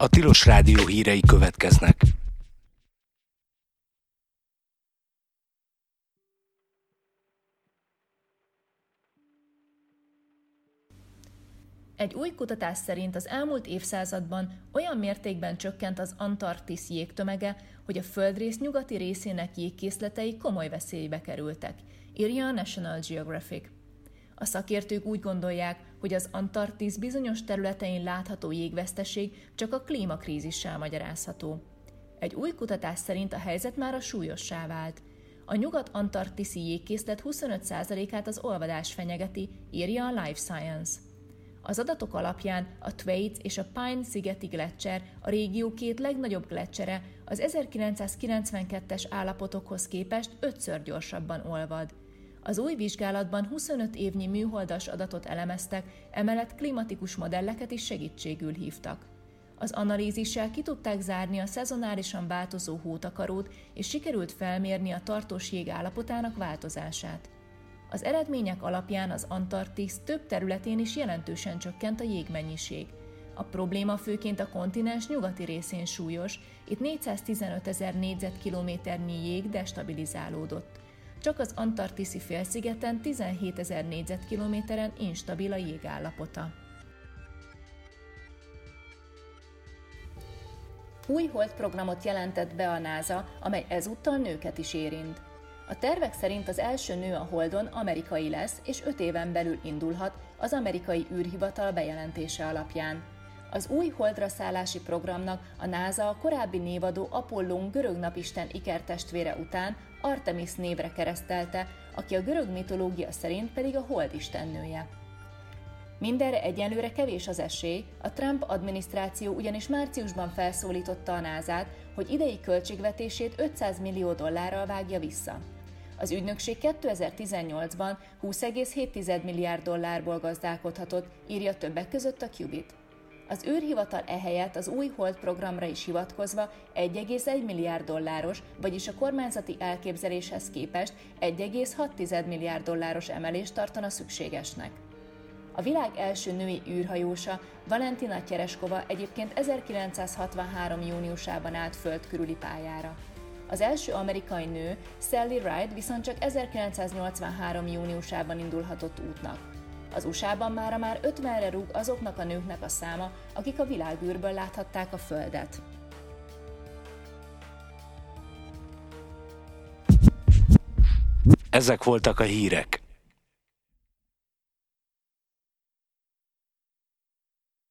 A Tilos Rádió hírei következnek. Egy új kutatás szerint az elmúlt évszázadban olyan mértékben csökkent az Antarktisz jégtömege, hogy a földrész nyugati részének jégkészletei komoly veszélybe kerültek, írja a National Geographic. A szakértők úgy gondolják, hogy az Antarktisz bizonyos területein látható jégveszteség csak a klímakrízissel magyarázható. Egy új kutatás szerint a helyzet mára súlyossá vált. A nyugat-antarktiszi jégkészlet 25%-át az olvadás fenyegeti, írja a Life Science. Az adatok alapján a Thwaites és a Pine-szigeti gleccser, a régió két legnagyobb gletcsere, az 1992-es állapotokhoz képest 5-ször gyorsabban olvad. Az új vizsgálatban 25 évnyi műholdas adatot elemeztek, emellett klimatikus modelleket is segítségül hívtak. Az analízissel ki tudták zárni a szezonálisan változó hótakarót, és sikerült felmérni a tartós jég állapotának változását. Az eredmények alapján az Antarktisz több területén is jelentősen csökkent a jégmennyiség. A probléma főként a kontinens nyugati részén súlyos, itt 415 000 négyzetkilométernyi jég destabilizálódott. Csak az antarktiszi félszigeten 17 000 négyzetkilométeren instabil a jég állapota. Új holdprogramot jelentett be a NASA, amely ezúttal nőket is érint. A tervek szerint az első nő a Holdon amerikai lesz, és 5 éven belül indulhat az amerikai űrhivatal bejelentése alapján. Az új holdra szállási programnak a NASA a korábbi névadó Apollón görög napisten ikertestvére után Artemis névre keresztelte, aki a görög mitológia szerint pedig a hold istennője. Mindenre egyelőre kevés az esély, a Trump adminisztráció ugyanis márciusban felszólította a NASA-t, hogy idei költségvetését $500 millió vágja vissza. Az ügynökség 2018-ban $20,7 milliárd gazdálkodhatott, írja többek között a Qubit. Az űrhivatal ehelyett az új hold programra is hivatkozva $1,1 milliárd, vagyis a kormányzati elképzeléshez képest $1,6 milliárd emelést tartana szükségesnek. A világ első női űrhajósa, Valentina Tereshkova egyébként 1963. júniusában állt föld körüli pályára. Az első amerikai nő, Sally Ride viszont csak 1983. júniusában indulhatott útnak. Az USA-ban mára már 50-re rúg azoknak a nőknek a száma, akik a világűrből láthatták a Földet. Ezek voltak a hírek.